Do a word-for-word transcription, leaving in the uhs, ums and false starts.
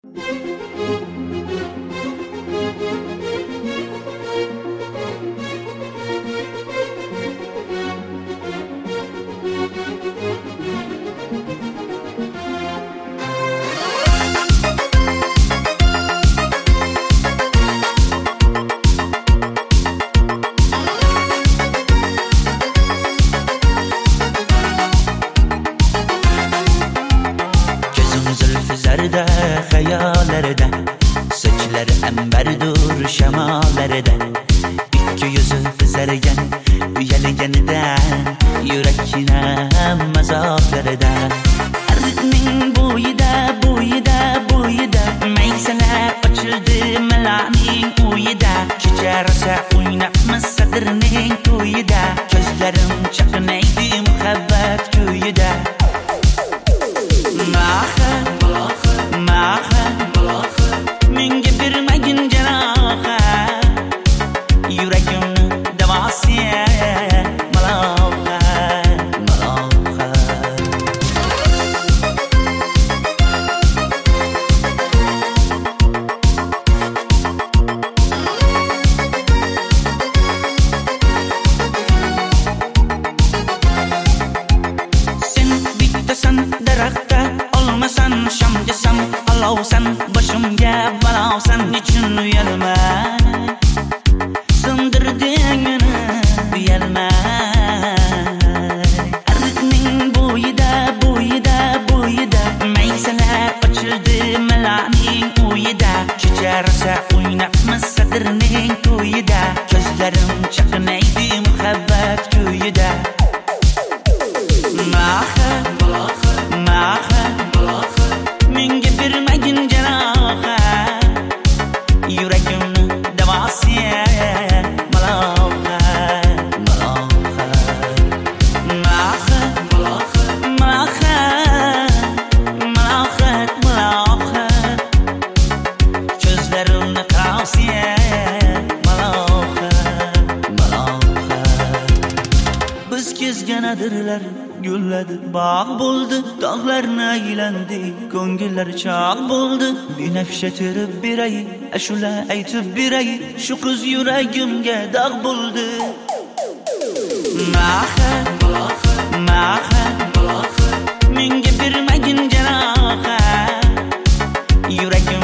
Zarda hayallarda, sochlari ambardur shamollarda, ikki yuzi qizargan uyalganida, yurakning mazoblarida, arqning bo'yida bo'yida bo'yida maysalar ochildi malaning uyida, kecharsa o'ynabmiz sadrning to'yida, ko'zlarim chaqnaydi muhabbat kuyida. Maha Maha, menga bermagin jarohat, yuragimni davosi maloha, maloha. Sen bittasan daraxtda, olmasan shamgasan, olovsan boshimga balosan, nechun uyalmay sindirding meni, uyalmay. Arqning bo'yida bo'yida bo'yida maysalar ochildi malaning uyida, kecharsa o'ynabmiz sadrning to'yida, ko'zlarim chaqnaydi muhabbat kuyida. Maha Maha, menga bermagin jarohat, yuragimni davosi maloha, maloha. Maha Maha, maloha, maloha, ko'zlarimni qarasi maloha, maloha. Biz kezganadirlar gulladi, bog' bo'ldi, tog'larni aylandi, ko'ngillar chog' bo'ldi. Binafsha terib beray, ashula aytib beray, shu qiz yuragimga dog' bo'ldi. Maha Maha, menga bermagin jarohat, yuragim